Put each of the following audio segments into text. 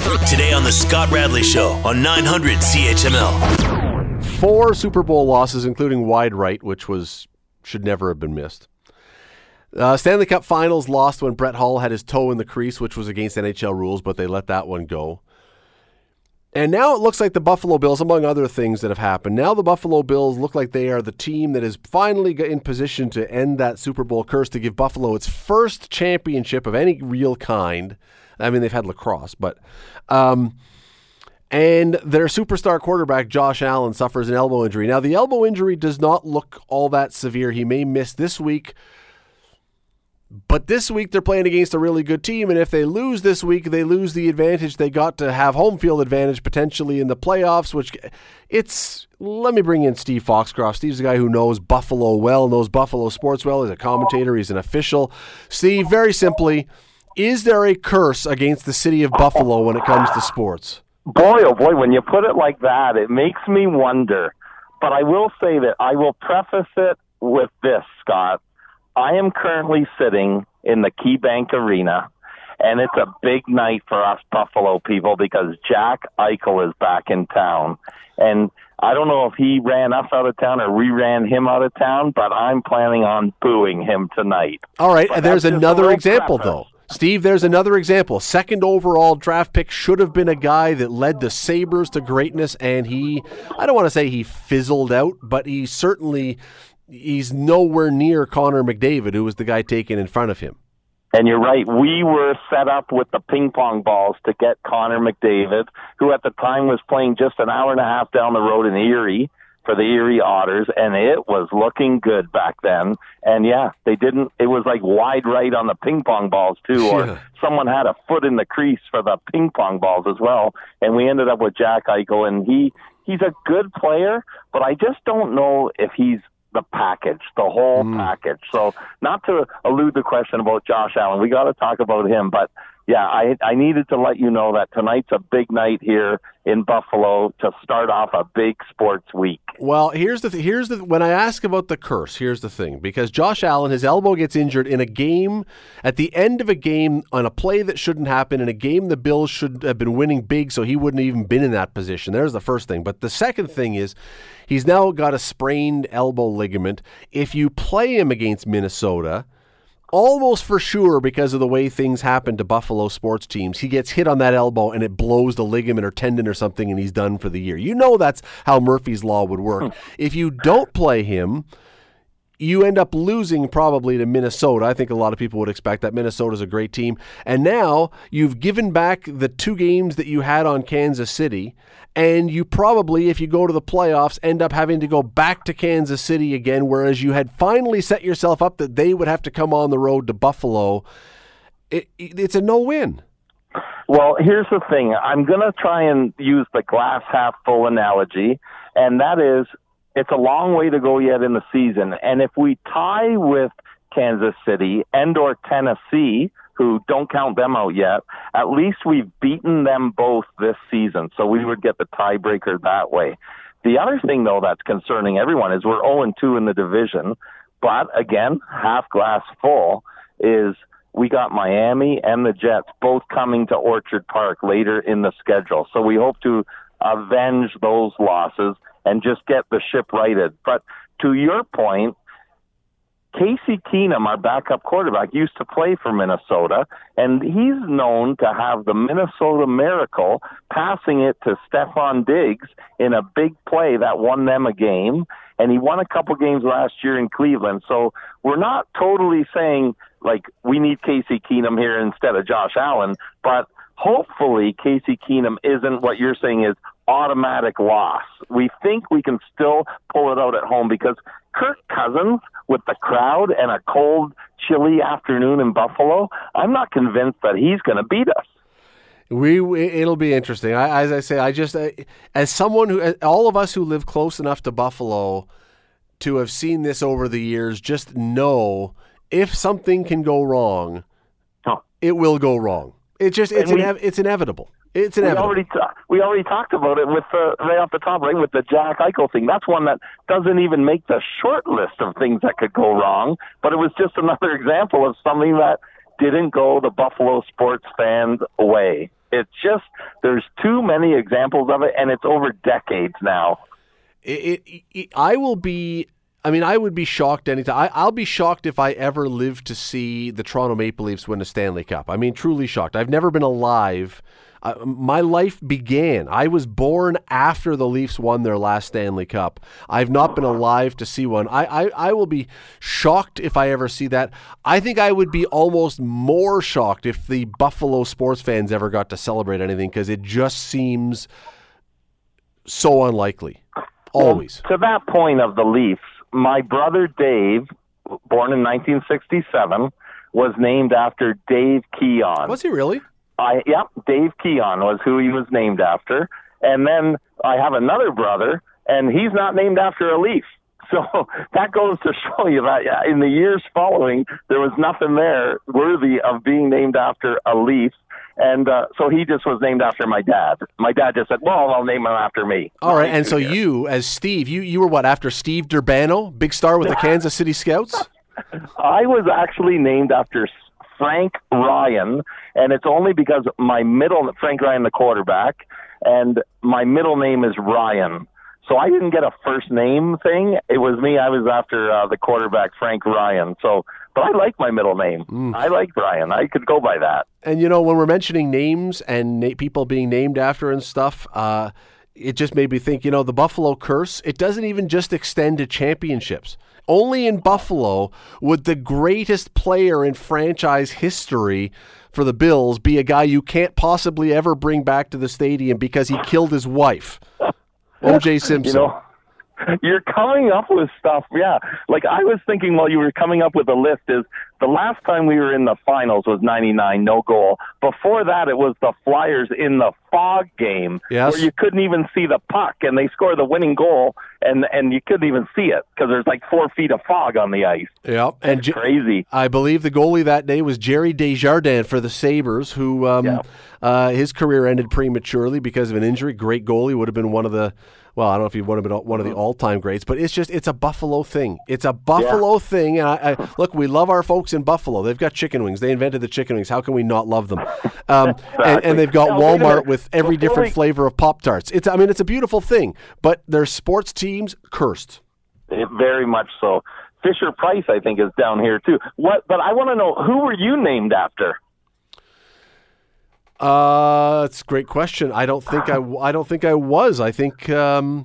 Today on the Scott Radley Show on 900 CHML. 4 Super Bowl losses, including wide right, which should never have been missed. Stanley Cup Finals lost when Brett Hull had his toe in the crease, which was against NHL rules, but they let that one go. And now it looks like the Buffalo Bills, among other things that have happened, now the Buffalo Bills look like they are the team that is finally in position to end that Super Bowl curse, to give Buffalo its first championship of any real kind. I mean, they've had lacrosse, but... and their superstar quarterback, Josh Allen, suffers an elbow injury. Now, the elbow injury does not look all that severe. He may miss this week. But this week they're playing against a really good team, and if they lose this week, they lose the advantage they got to have home field advantage potentially in the playoffs, let me bring in Steve Foxcroft. Steve's a guy who knows Buffalo well, knows Buffalo sports well. He's a commentator, he's an official. Steve, very simply, is there a curse against the city of Buffalo when it comes to sports? Boy, oh boy, when you put it like that, it makes me wonder. But I will say that I will preface it with this, Scott. I am currently sitting in the KeyBank Arena, and it's a big night for us Buffalo people because Jack Eichel is back in town. And I don't know if he ran us out of town or we ran him out of town, but I'm planning on booing him tonight. All right, and there's another example, though. Steve, there's another example. Second overall draft pick should have been a guy that led the Sabres to greatness, and I don't want to say he fizzled out, but he's nowhere near Connor McDavid, who was the guy taken in front of him. And you're right. We were set up with the ping pong balls to get Connor McDavid, who at the time was playing just an hour and a half down the road in Erie for the Erie Otters, and it was looking good back then. And yeah, it was like wide right on the ping pong balls too, or someone had a foot in the crease for the ping pong balls as well. And we ended up with Jack Eichel, and he's a good player, but I just don't know if he's the package, the whole package. So not to elude the question about Josh Allen, we got to talk about him, but yeah, I needed to let you know that tonight's a big night here in Buffalo to start off a big sports week. Well, here's the when I ask about the curse, here's the thing, because Josh Allen, his elbow gets injured in a game, at the end of a game, on a play that shouldn't happen, in a game the Bills should have been winning big, so he wouldn't have even been in that position. There's the first thing. But the second thing is, he's now got a sprained elbow ligament. If you play him against Minnesota, almost for sure, because of the way things happen to Buffalo sports teams, he gets hit on that elbow and it blows the ligament or tendon or something, and he's done for the year. You know that's how Murphy's Law would work. If you don't play him, you end up losing probably to Minnesota. I think a lot of people would expect that. Minnesota's a great team. And now you've given back the 2 games that you had on Kansas City, and you probably, if you go to the playoffs, end up having to go back to Kansas City again, whereas you had finally set yourself up that they would have to come on the road to Buffalo. It's a no-win. Well, here's the thing. I'm going to try and use the glass half full analogy, and that is, it's a long way to go yet in the season. And if we tie with Kansas City and or Tennessee, who don't count them out yet, at least we've beaten them both this season. So we would get the tiebreaker that way. The other thing, though, that's concerning everyone is we're 0-2 in the division. But again, half glass full is we got Miami and the Jets both coming to Orchard Park later in the schedule. So we hope to avenge those losses and just get the ship righted. But to your point, Casey Keenum, our backup quarterback, used to play for Minnesota, and he's known to have the Minnesota Miracle, passing it to Stephon Diggs in a big play that won them a game, and he won a couple games last year in Cleveland. So we're not totally saying, like, we need Casey Keenum here instead of Josh Allen, but hopefully Casey Keenum isn't what you're saying is automatic loss. We think we can still pull it out at home because Kirk Cousins, with the crowd and a cold, chilly afternoon in Buffalo, I'm not convinced that he's going to beat us. It'll be interesting. As I say, as someone who, all of us who live close enough to Buffalo to have seen this over the years, just know if something can go wrong, it will go wrong. It's inevitable. It's inevitable. We already talked about it with right off the top, right, with the Jack Eichel thing. That's one that doesn't even make the short list of things that could go wrong, but it was just another example of something that didn't go the Buffalo sports fans' way. It's just, there's too many examples of it, and it's over decades now. I would be shocked anytime. I'll be shocked if I ever live to see the Toronto Maple Leafs win a Stanley Cup. I mean, truly shocked. I've never been alive. My life began. I was born after the Leafs won their last Stanley Cup. I've not been alive to see one. I will be shocked if I ever see that. I think I would be almost more shocked if the Buffalo sports fans ever got to celebrate anything, because it just seems so unlikely. Always. Well, to that point of the Leafs, my brother Dave, born in 1967, was named after Dave Keon. Was he really? Dave Keon was who he was named after. And then I have another brother, and he's not named after a Leaf. So that goes to show you that in the years following, there was nothing there worthy of being named after a Leaf. And so he just was named after my dad. My dad just said, well, I'll name him after me. All right, and so you, as Steve, you were what, after Steve Durbano, big star with the Kansas City Scouts? I was actually named after Frank Ryan, and it's only because Frank Ryan, the quarterback, and my middle name is Ryan. So I didn't get a first name thing. It was me. I was after the quarterback, Frank Ryan. But I like my middle name. I like Ryan. I could go by that. And, when we're mentioning names and people being named after and stuff, it just made me think, the Buffalo curse, it doesn't even just extend to championships. Only in Buffalo would the greatest player in franchise history for the Bills be a guy you can't possibly ever bring back to the stadium because he killed his wife. O.J. Simpson. You're coming up with stuff, yeah. Like I was thinking while you were coming up with a list is the last time we were in the finals was 99, no goal. Before that, it was the Flyers in the fog game where you couldn't even see the puck, and they scored the winning goal, and you couldn't even see it because there's like 4 feet of fog on the ice. Yeah, and crazy. I believe the goalie that day was Jerry Desjardins for the Sabres, who his career ended prematurely because of an injury. Great goalie, would have been one of the. Well, I don't know if he would have been one of the all-time greats, but it's a Buffalo thing. It's a Buffalo thing. And I look, we love our folks in Buffalo. They've got chicken wings. They invented the chicken wings. How can we not love them? And they've got Walmart with every different flavor of Pop-Tarts. It's a beautiful thing, but their sports teams cursed. Very much so. Fisher Price, I think, is down here too. But I want to know, who were you named after? It's a great question. I don't think I was. I think in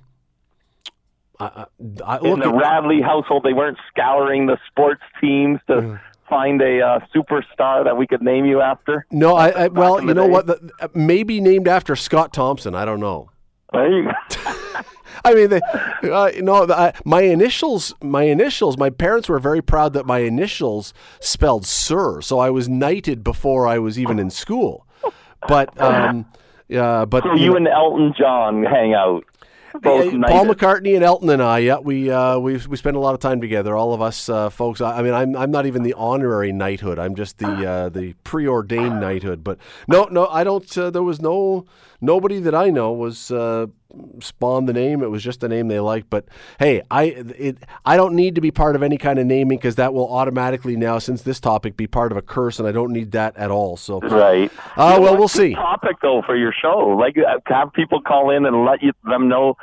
the Radley household, they weren't scouring the sports teams to find a superstar that we could name you after. No, well, you know what? Maybe named after Scott Thompson. I don't know. There you go. I mean, my initials. My parents were very proud that my initials spelled Sir, so I was knighted before I was even in school. But so you and Elton John hang out. Paul McCartney and Elton and I, we spend a lot of time together. All of us folks. I mean, I'm not even the honorary knighthood. I'm just the preordained knighthood. But no, I don't. There was nobody that I know was spawned the name. It was just a name they liked. But hey, I don't need to be part of any kind of naming because that will automatically now, since this topic, be part of a curse, and I don't need that at all. So right. Well, we'll see. Topic though for your show, like have people call in and let them know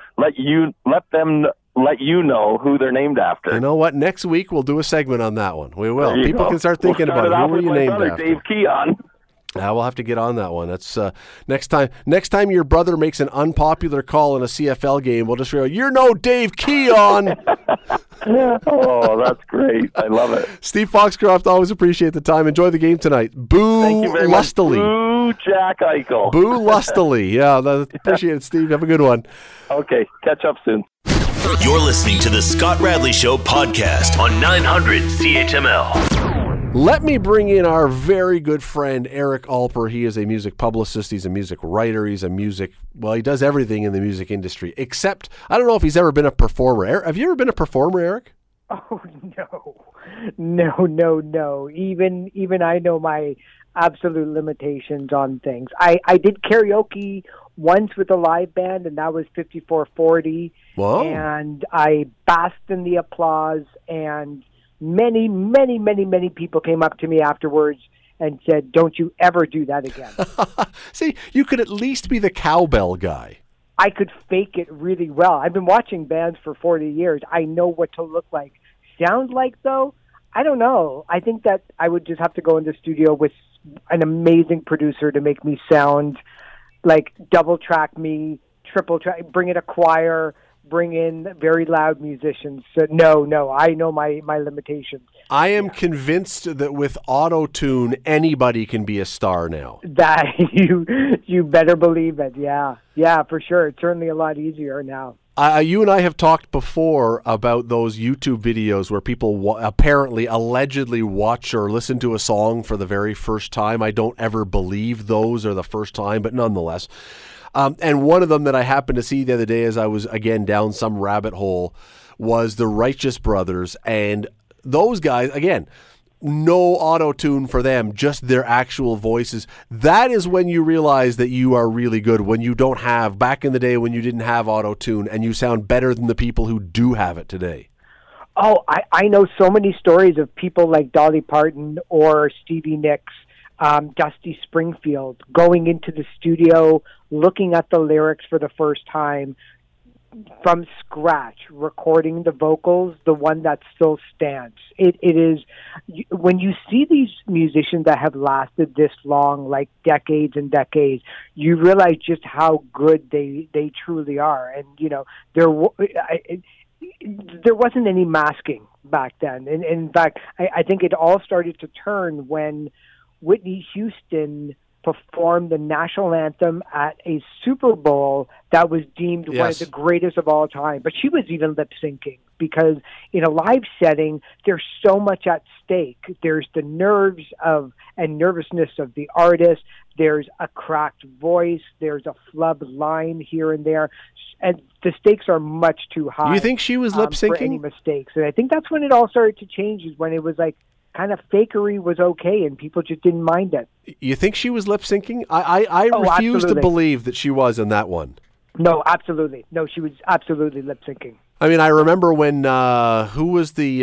who they're named after. You know what? Next week we'll do a segment on that one. We will. People can start thinking about who were you named after. Dave Keon. We'll have to get on that one. That's next time. Next time your brother makes an unpopular call in a CFL game, we'll just go, "You're no Dave Keon." Oh, that's great! I love it. Steve Foxcroft, always appreciate the time. Enjoy the game tonight. Boo Thank you very lustily. Much. Boo Jack Eichel. Boo lustily. Yeah, appreciate it, Steve. Have a good one. Okay, catch up soon. You're listening to the Scott Radley Show podcast on 900 CHML. Let me bring in our very good friend, Eric Alper. He is a music publicist. He's a music writer. He does everything in the music industry, except I don't know if he's ever been a performer. Have you ever been a performer, Eric? Oh, no. Even I know my absolute limitations on things. I did karaoke once with a live band, and that was 5440. Whoa. And I basked in the applause, and many people came up to me afterwards and said, "Don't you ever do that again." See, you could at least be the cowbell guy. I could fake it really well. I've been watching bands for 40 years. I know what to look like. Sound like, though, I don't know. I think that I would just have to go in the studio with an amazing producer to make me sound like double track me, triple track, bring in a choir, bring in very loud musicians. So no, I know my limitations. I am convinced that with auto-tune, anybody can be a star now. That you better believe it. Yeah, for sure. It's certainly a lot easier now. You and I have talked before about those YouTube videos where people allegedly watch or listen to a song for the very first time. I don't ever believe those are the first time, but nonetheless. And one of them that I happened to see the other day as I was, again, down some rabbit hole was the Righteous Brothers. And those guys, again, no auto-tune for them, just their actual voices. That is when you realize that you are really good, when you don't have, back in the day when you didn't have auto-tune, and you sound better than the people who do have it today. Oh, I know so many stories of people like Dolly Parton or Stevie Nicks, Dusty Springfield, going into the studio, looking at the lyrics for the first time, from scratch, recording the vocals, the one that still stands. It is, when you see these musicians that have lasted this long, like decades and decades, you realize just how good they truly are. And, there wasn't any masking back then. And in fact, I think it all started to turn when Whitney Houston performed the national anthem at a Super Bowl that was deemed one of the greatest of all time. But she was even lip syncing, because in a live setting, there's so much at stake. There's the nerves and nervousness of the artist. There's a cracked voice. There's a flubbed line here and there. And the stakes are much too high. You think she was lip syncing? For any mistakes. And I think that's when it all started to change, is when it was like, kind of fakery was okay and people just didn't mind it. You think she was lip syncing? I refuse to believe that she was in that one. No, absolutely. No, she was absolutely lip syncing. I mean, I remember when who was the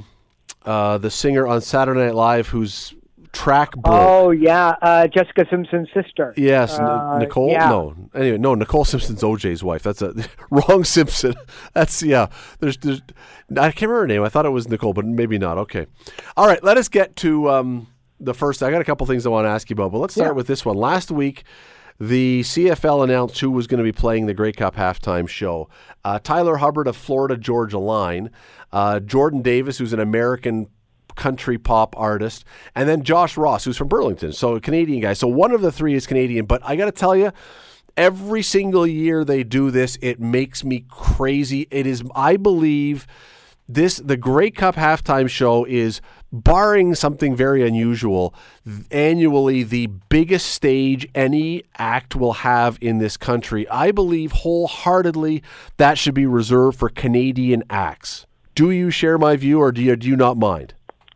singer on Saturday Night Live whose track broke? Oh yeah, Jessica Simpson's sister. Yes, Nicole. Yeah. No, anyway, no. Nicole Simpson's OJ's wife. That's a wrong Simpson. That's There's I can't remember her name. I thought it was Nicole, but maybe not. Okay, all right. Let us get to the first. I got a couple things I want to ask you about, but let's start with this one. Last week, the CFL announced who was going to be playing the Grey Cup halftime show. Tyler Hubbard of Florida Georgia Line, Jordan Davis, who's an American country pop artist, and then Josh Ross, who's from Burlington, so a Canadian guy. So one of the three is Canadian, but I got to tell you, every single year they do this, it makes me crazy. It is, I believe, the Grey Cup halftime show is, barring something very unusual, annually the biggest stage any act will have in this country. I believe wholeheartedly that should be reserved for Canadian acts. Do you share my view, or do you not mind?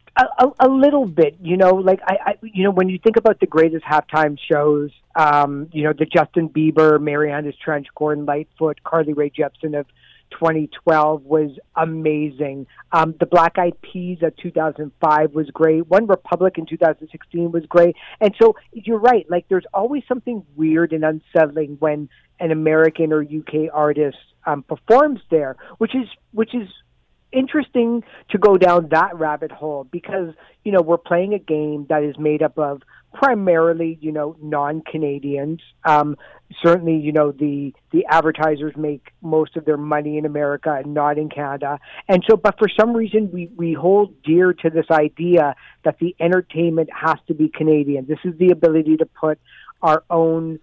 A little bit, like I when you think about the greatest halftime shows, the Justin Bieber, Marianas Trench, Gordon Lightfoot, Carly Rae Jepsen of 2012 was amazing. The Black Eyed Peas of 2005 was great. One Republic in 2016 was great. And so you're right. Like, there's always something weird and unsettling when an American or UK artist performs there, which is interesting to go down that rabbit hole, because we're playing a game that is made up of primarily non-Canadians. Certainly the advertisers make most of their money in America and not in Canada, and so but for some reason we hold dear to this idea that the entertainment has to be Canadian. This is the ability to put our own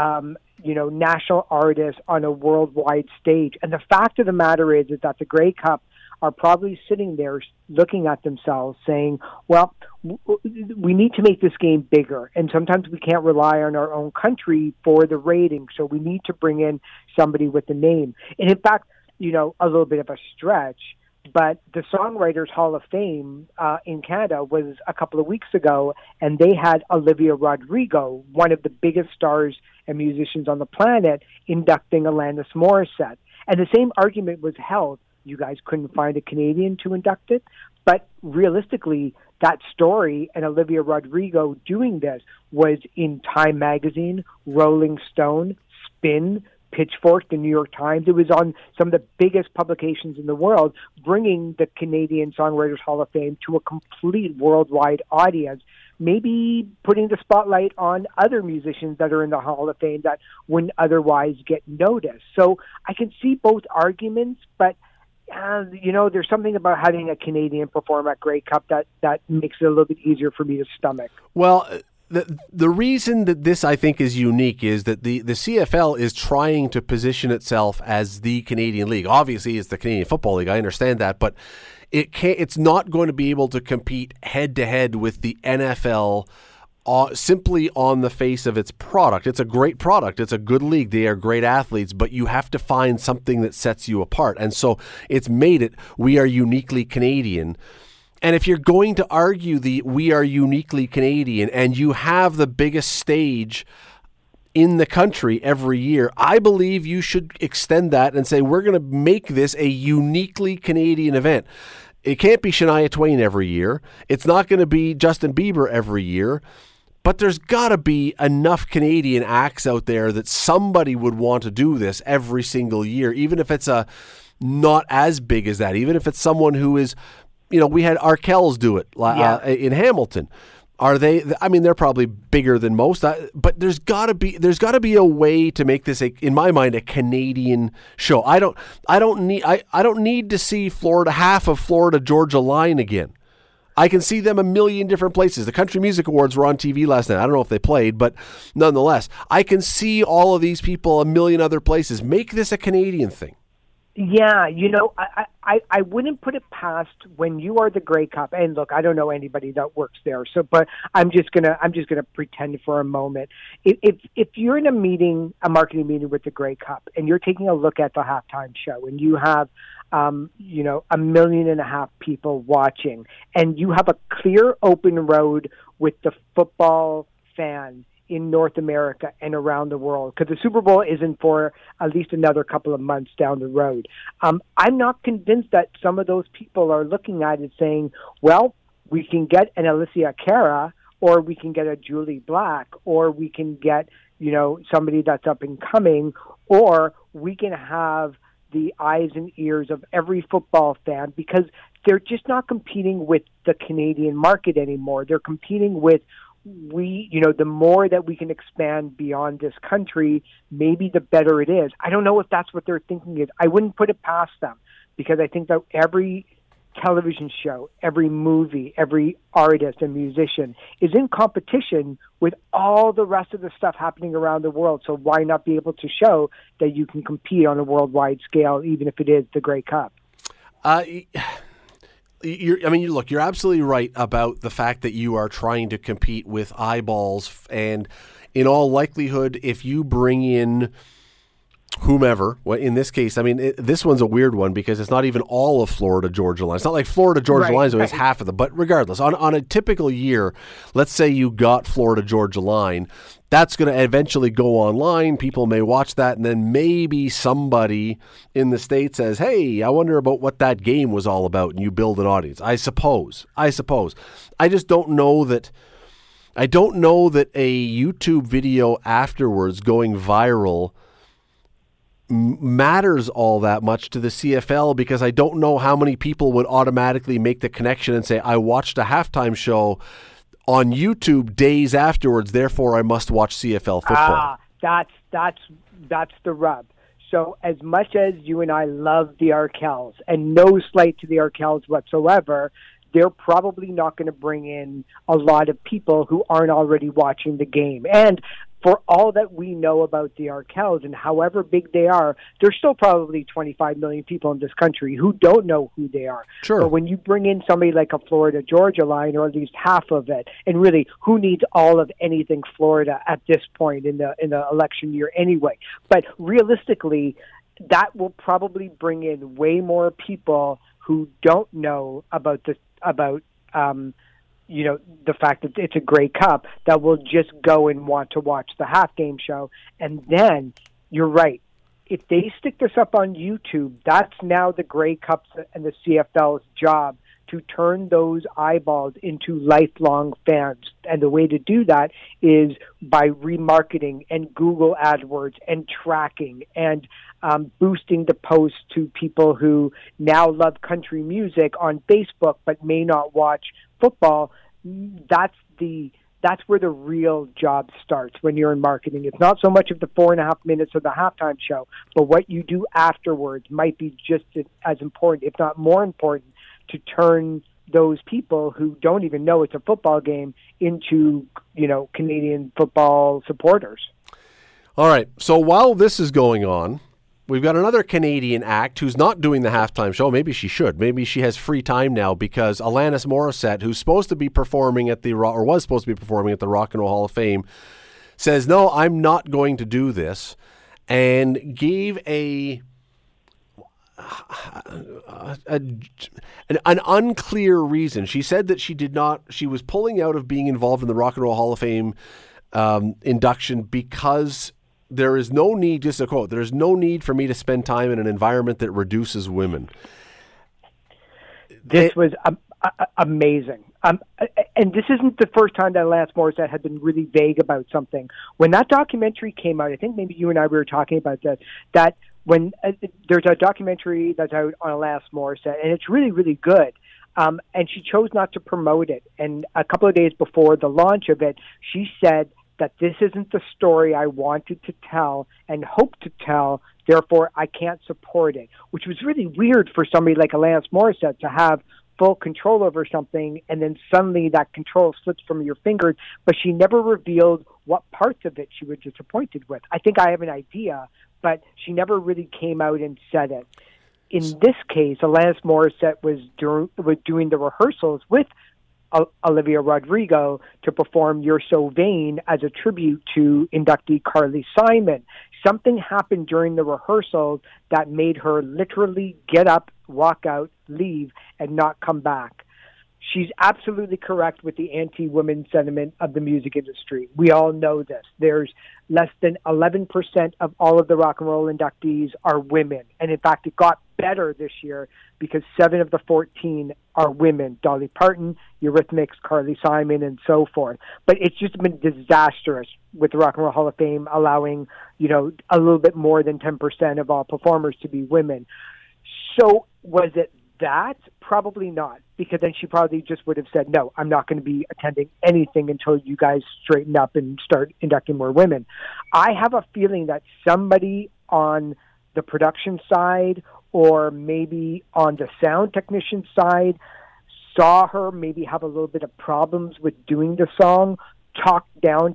national artists on a worldwide stage. And the fact of the matter is that the Grey Cup are probably sitting there looking at themselves saying, well, we need to make this game bigger. And sometimes we can't rely on our own country for the rating. So we need to bring in somebody with a name. And in fact, a little bit of a stretch, but the Songwriters Hall of Fame in Canada was a couple of weeks ago, and they had Olivia Rodrigo, one of the biggest stars and musicians on the planet, inducting Alanis Morissette. And the same argument was held. You guys couldn't find a Canadian to induct it. But realistically, that story and Olivia Rodrigo doing this was in Time Magazine, Rolling Stone, Spin, Pitchfork, the New York Times. It was on some of the biggest publications in the world, bringing the Canadian Songwriters Hall of Fame to a complete worldwide audience, maybe putting the spotlight on other musicians that are in the Hall of Fame that wouldn't otherwise get noticed. So I can see both arguments, but there's something about having a Canadian perform at Grey Cup that makes it a little bit easier for me to stomach. Well, the reason that this, I think, is unique is that the CFL is trying to position itself as the Canadian League. Obviously, it's the Canadian Football League. I understand that, but it's not going to be able to compete head-to-head with the NFL simply on the face of its product. It's a great product. It's a good league. They are great athletes, but you have to find something that sets you apart. And so it's made it, we are uniquely Canadian. And if you're going to argue we are uniquely Canadian and you have the biggest stage in the country every year, I believe you should extend that and say, we're going to make this a uniquely Canadian event. It can't be Shania Twain every year. It's not going to be Justin Bieber every year. But there's got to be enough Canadian acts out there that somebody would want to do this every single year, even if it's not as big as that, even if it's someone who is, we had Arkells do it in Hamilton. Are they? I mean, they're probably bigger than most, but there's got to be a way to make this, in my mind, a Canadian show. I don't need to see half of Florida Georgia Line again. I can see them a million different places. The Country Music Awards were on TV last night. I don't know if they played, but nonetheless, I can see all of these people a million other places. Make this a Canadian thing. Yeah, I wouldn't put it past when you are the Grey Cup. And look, I don't know anybody that works there, but I'm just gonna pretend for a moment. If you're in a marketing meeting with the Grey Cup, and you're taking a look at the halftime show, and you have 1.5 million people watching, and you have a clear open road with the football fan in North America and around the world, because the Super Bowl isn't for at least another couple of months down the road. I'm not convinced that some of those people are looking at it saying, well, we can get an Alicia Cara, or we can get a Julie Black, or we can get, somebody that's up and coming, or we can have the eyes and ears of every football fan, because they're just not competing with the Canadian market anymore. They're competing with the more that we can expand beyond this country, maybe the better it is. I don't know if that's what they're thinking is. I wouldn't put it past them, because I think that every television show, every movie, every artist and musician is in competition with all the rest of the stuff happening around the world. So why not be able to show that you can compete on a worldwide scale, even if it is the Grey Cup? You're absolutely right about the fact that you are trying to compete with eyeballs, and in all likelihood, if you bring in whomever, well, in this case, this one's a weird one because it's not even all of Florida Georgia Line. It's not like Florida Georgia Line, so it's half of them. But regardless, on a typical year, let's say you got Florida Georgia Line, that's going to eventually go online. People may watch that, and then maybe somebody in the state says, hey, I wonder about what that game was all about, and you build an audience. I suppose. I just don't know that. I don't know that a YouTube video afterwards going viral matters all that much to the CFL, because I don't know how many people would automatically make the connection and say, I watched a halftime show on YouTube days afterwards, therefore I must watch CFL football. That's the rub. So as much as you and I love the Arkells, and no slight to the Arkells whatsoever, they're probably not going to bring in a lot of people who aren't already watching the game. And for all that we know about the Arkells, and however big they are, there's still probably 25 million people in this country who don't know who they are. Sure. But when you bring in somebody like a Florida Georgia Line, or at least half of it, and really, who needs all of anything Florida at this point in the election year anyway? But realistically, that will probably bring in way more people who don't know about the fact that it's a Grey Cup, that will just go and want to watch the half game show. And then you're right. If they stick this up on YouTube, that's now the Grey Cups and the CFL's job to turn those eyeballs into lifelong fans. And the way to do that is by remarketing and Google AdWords and tracking and boosting the posts to people who now love country music on Facebook but may not watch football. That's where the real job starts when you're in marketing. It's not so much of the 4.5 minutes of the halftime show, but what you do afterwards might be just as important, if not more important, to turn those people who don't even know it's a football game into, Canadian football supporters. All right. So while this is going on, we've got another Canadian act who's not doing the halftime show. Maybe she should. Maybe she has free time now because Alanis Morissette, who's supposed to be performing at was supposed to be performing at the Rock and Roll Hall of Fame, says, no, I'm not going to do this, and gave an unclear reason. She said that she was pulling out of being involved in the Rock and Roll Hall of Fame induction because there is no need, just a quote, there's no need for me to spend time in an environment that reduces women. This was amazing. And this isn't the first time that Alanis Morissette had been really vague about something. When that documentary came out, I think maybe you and I were talking about that when there's a documentary that's out on Alanis Morissette, and it's really, really good. And she chose not to promote it. And a couple of days before the launch of it, she said that this isn't the story I wanted to tell and hope to tell, therefore I can't support it, which was really weird for somebody like Alanis Morissette to have full control over something and then suddenly that control slips from your fingers, but she never revealed what parts of it she was disappointed with. I think I have an idea, but she never really came out and said it. In this case, Alanis Morissette was doing the rehearsals with Olivia Rodrigo to perform You're So Vain as a tribute to inductee Carly Simon. Something happened during the rehearsals that made her literally get up, walk out, leave, and not come back. She's absolutely correct with the anti-women sentiment of the music industry. We all know this. There's less than 11% of all of the rock and roll inductees are women. And in fact, it got better this year because 7 of the 14 are women. Dolly Parton, Eurythmics, Carly Simon, and so forth. But it's just been disastrous with the Rock and Roll Hall of Fame allowing, a little bit more than 10% of all performers to be women. So was it that? Probably not, because then she probably just would have said, no, I'm not going to be attending anything until you guys straighten up and start inducting more women. I have a feeling that somebody on the production side or maybe on the sound technician side saw her maybe have a little bit of problems with doing the song, talked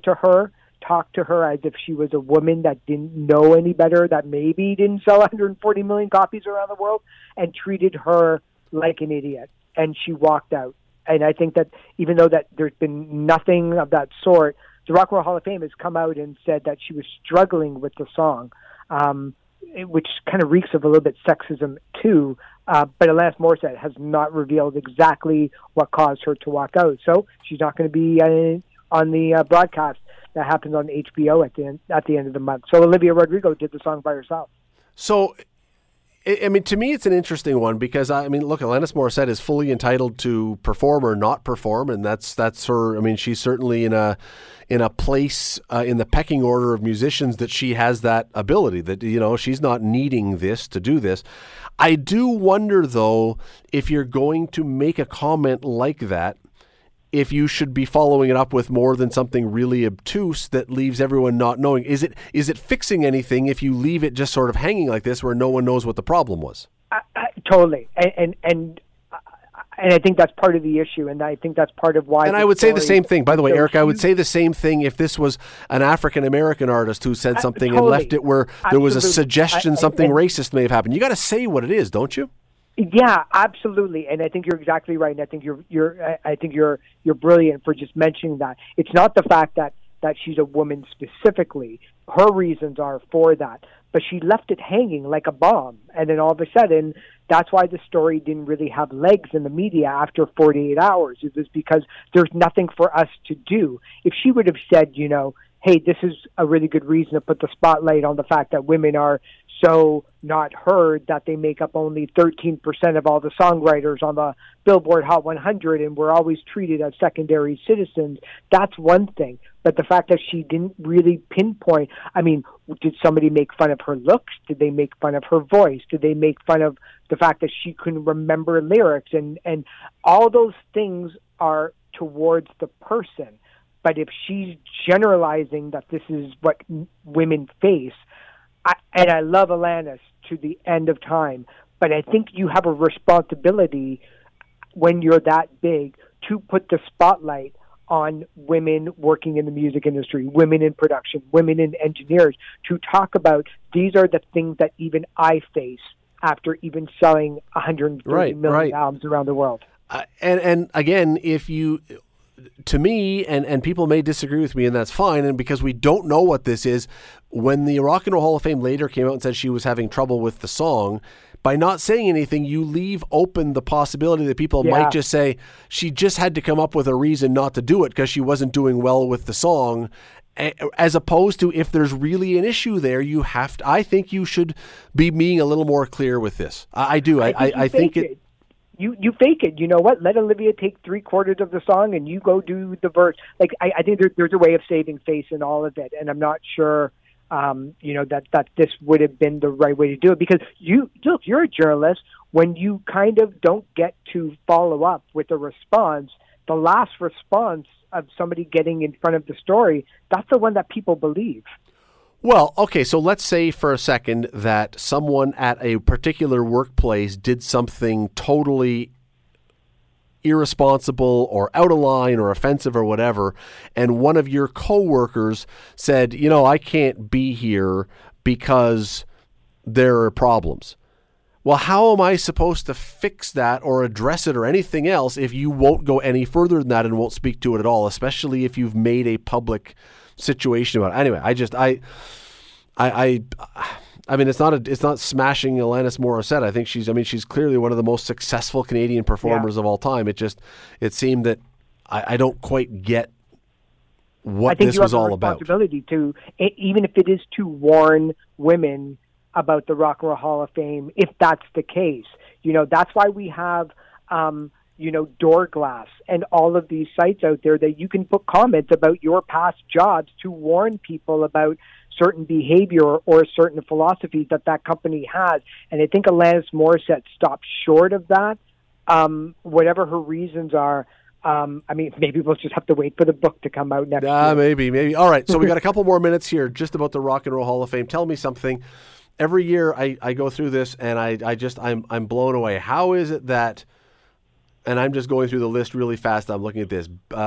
to her as if she was a woman that didn't know any better, that maybe didn't sell 140 million copies around the world, and treated her like an idiot. And she walked out. And I think that even though that there's been nothing of that sort, the Rock and Roll Hall of Fame has come out and said that she was struggling with the song, which kind of reeks of a little bit sexism too. But Alanis Morissette has not revealed exactly what caused her to walk out. So she's not going to be on the broadcast that happens on HBO at the end of the month. So Olivia Rodrigo did the song by herself. So, I mean, to me, it's an interesting one because, look, Alanis Morissette is fully entitled to perform or not perform, and that's her. I mean, she's certainly in a place in the pecking order of musicians that she has that ability, that, she's not needing this to do this. I do wonder, though, if you're going to make a comment like that, if you should be following it up with more than something really obtuse that leaves everyone not knowing. Is it fixing anything if you leave it just sort of hanging like this where no one knows what the problem was? Totally. And I think that's part of the issue, and I think that's part of why... And I would say the same thing. By the way, Eric, I would say the same thing if this was an African-American artist who said something and left it where there was a suggestion something racist may have happened. You got to say what it is, don't you? Yeah, absolutely, and I think you're exactly right. And I think you're brilliant for just mentioning that. It's not the fact that she's a woman specifically. Her reasons are for that, but she left it hanging like a bomb, and then all of a sudden, that's why the story didn't really have legs in the media after 48 hours. It was because there's nothing for us to do. If she would have said, hey, this is a really good reason to put the spotlight on the fact that women are so not heard that they make up only 13% of all the songwriters on the Billboard Hot 100 and we're always treated as secondary citizens, that's one thing. But the fact that she didn't really pinpoint, I mean, did somebody make fun of her looks? Did they make fun of her voice? Did they make fun of the fact that she couldn't remember lyrics? And all those things are towards the person. But if she's generalizing that this is what women face, and I love Alanis to the end of time, but I think you have a responsibility when you're that big to put the spotlight on women working in the music industry, women in production, women in engineers, to talk about these are the things that even I face after even selling 130 million albums around the world. And again, if you... To me, and people may disagree with me, and that's fine, and because we don't know what this is, when the Rock and Roll Hall of Fame later came out and said she was having trouble with the song, by not saying anything, you leave open the possibility that people might just say she just had to come up with a reason not to do it because she wasn't doing well with the song, as opposed to if there's really an issue there, you have to, I think you should be being a little more clear with this. I do. I think it. You fake it. You know what? Let Olivia take 3/4 of the song and you go do the verse. Like, I think there's a way of saving face in all of it. And I'm not sure, that this would have been the right way to do it, because you're a journalist. When you kind of don't get to follow up with a response, the last response of somebody getting in front of the story, that's the one that people believe. Well, okay, so let's say for a second that someone at a particular workplace did something totally irresponsible or out of line or offensive or whatever, and one of your coworkers said, I can't be here because there are problems. Well, how am I supposed to fix that or address it or anything else if you won't go any further than that and won't speak to it at all, especially if you've made a public situation about it? Anyway, I mean, it's not smashing Alanis Morissette. I think she's clearly one of the most successful Canadian performers of all time. It seemed that I don't quite get what this was all about. I think you have a responsibility to, even if it is to warn women about the Rock and Roll Hall of Fame, if that's the case. That's why we have Door Glass and all of these sites out there that you can put comments about your past jobs to warn people about certain behavior or certain philosophies that company has. And I think Alanis Morissette stopped short of that, whatever her reasons are. Maybe we'll just have to wait for the book to come out next year. Maybe. All right, so we got a couple more minutes here just about the Rock and Roll Hall of Fame. Tell me something. Every year I go through this and I'm blown away. How is it that, and I'm just going through the list really fast. I'm looking at this.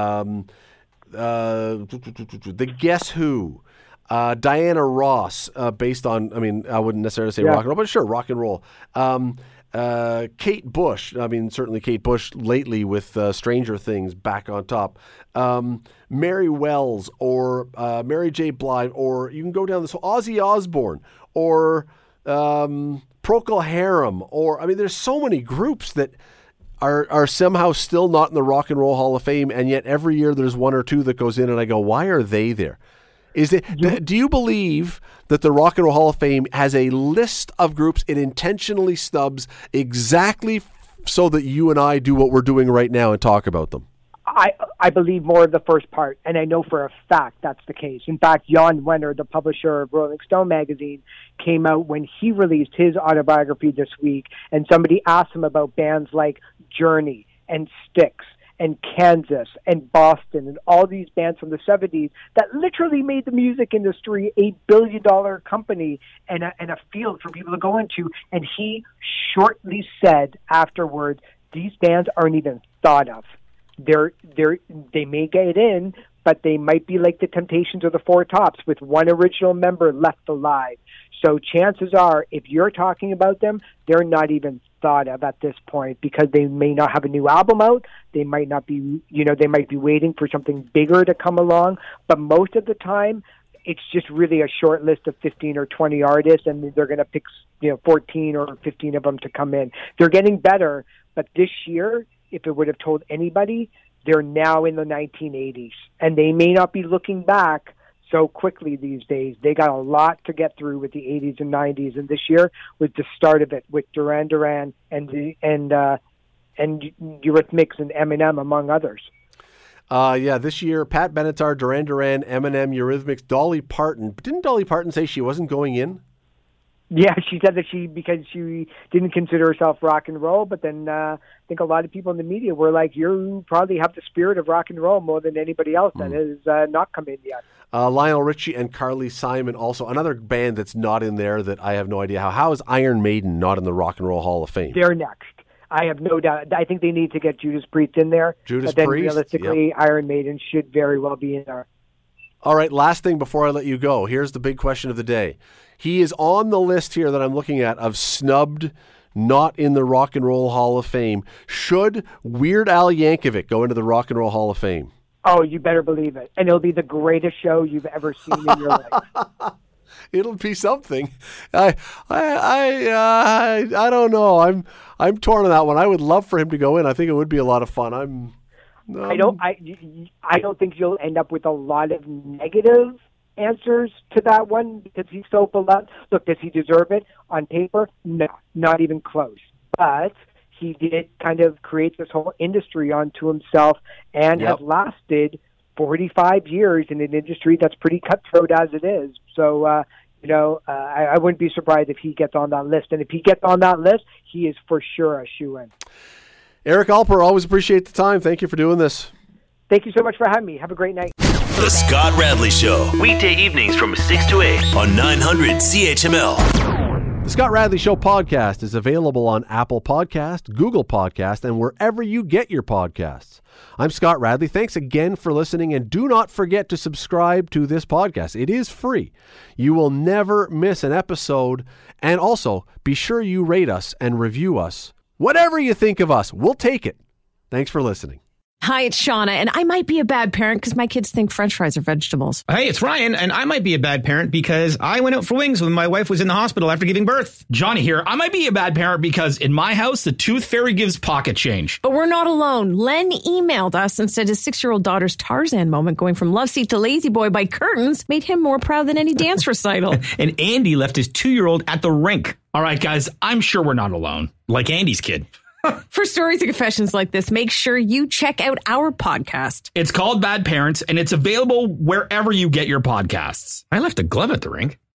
The Guess Who, Diana Ross, based on, I wouldn't necessarily say rock and roll, but sure, rock and roll. Kate Bush, certainly Kate Bush lately with Stranger Things back on top. Mary Wells or Mary J. Blige, or you can go down this Ozzy Osbourne or Procol Harum, or there's so many groups that are somehow still not in the Rock and Roll Hall of Fame, and yet every year there's one or two that goes in, and I go, why are they there? Do you believe that the Rock and Roll Hall of Fame has a list of groups it intentionally stubs exactly so that you and I do what we're doing right now and talk about them? I believe more of the first part, and I know for a fact that's the case. In fact, Jan Wenner, the publisher of Rolling Stone magazine, came out when he released his autobiography this week, and somebody asked him about bands like Journey and Styx and Kansas and Boston and all these bands from the 70s that literally made the music industry a billion-dollar company and a field for people to go into. And he shortly said afterwards, these bands aren't even thought of. They may get in, but they might be like the Temptations or the Four Tops with one original member left alive. So chances are, if you're talking about them, they're not even thought of at this point because they may not have a new album out. They might not be, they might be waiting for something bigger to come along. But most of the time, it's just really a short list of 15 or 20 artists, and they're going to pick, 14 or 15 of them to come in. They're getting better, but this year, if it would have told anybody, they're now in the 1980s, and they may not be looking back so quickly these days. They got a lot to get through with the 80s and 90s, and this year was the start of it with Duran Duran and Eurythmics and Eminem, among others. This year, Pat Benatar, Duran Duran, Eminem, Eurythmics, Dolly Parton. But didn't Dolly Parton say she wasn't going in? Yeah, she said that because she didn't consider herself rock and roll, but then I think a lot of people in the media were like, you probably have the spirit of rock and roll more than anybody else that has not come in yet. Lionel Richie and Carly Simon also. Another band that's not in there that I have no idea how. How is Iron Maiden not in the Rock and Roll Hall of Fame? They're next. I have no doubt. I think they need to get Judas Priest in there. But then realistically, yep. Iron Maiden should very well be in there. All right, last thing before I let you go. Here's the big question of the day. He is on the list here that I'm looking at of snubbed, not in the Rock and Roll Hall of Fame. Should Weird Al Yankovic go into the Rock and Roll Hall of Fame? Oh, you better believe it. And it'll be the greatest show you've ever seen in your life. It'll be something. I don't know. I'm torn on that one. I would love for him to go in. I think it would be a lot of fun. I don't think you'll end up with a lot of negative answers to that one because he's so beloved. Look, does he deserve it? On paper, no, not even close. But he did kind of create this whole industry onto himself and has lasted 45 years in an industry that's pretty cutthroat as it is. So, I wouldn't be surprised if he gets on that list. And if he gets on that list, he is for sure a shoo-in. Eric Alper, always appreciate the time. Thank you for doing this. Thank you so much for having me. Have a great night. The Scott Radley Show. Weekday evenings from 6 to 8 on 900 CHML. The Scott Radley Show podcast is available on Apple Podcast, Google Podcast, and wherever you get your podcasts. I'm Scott Radley. Thanks again for listening, and do not forget to subscribe to this podcast. It is free. You will never miss an episode, and also be sure you rate us and review us. Whatever you think of us, we'll take it. Thanks for listening. Hi, it's Shauna, and I might be a bad parent because my kids think French fries are vegetables. Hey, it's Ryan, and I might be a bad parent because I went out for wings when my wife was in the hospital after giving birth. Johnny here. I might be a bad parent because in my house, the tooth fairy gives pocket change. But we're not alone. Len emailed us and said his 6-year-old daughter's Tarzan moment going from love seat to lazy boy by curtains made him more proud than any dance recital. And Andy left his 2-year-old at the rink. All right, guys, I'm sure we're not alone. Like Andy's kid. For stories and confessions like this, make sure you check out our podcast. It's called Bad Parents, and it's available wherever you get your podcasts. I left a glove at the rink.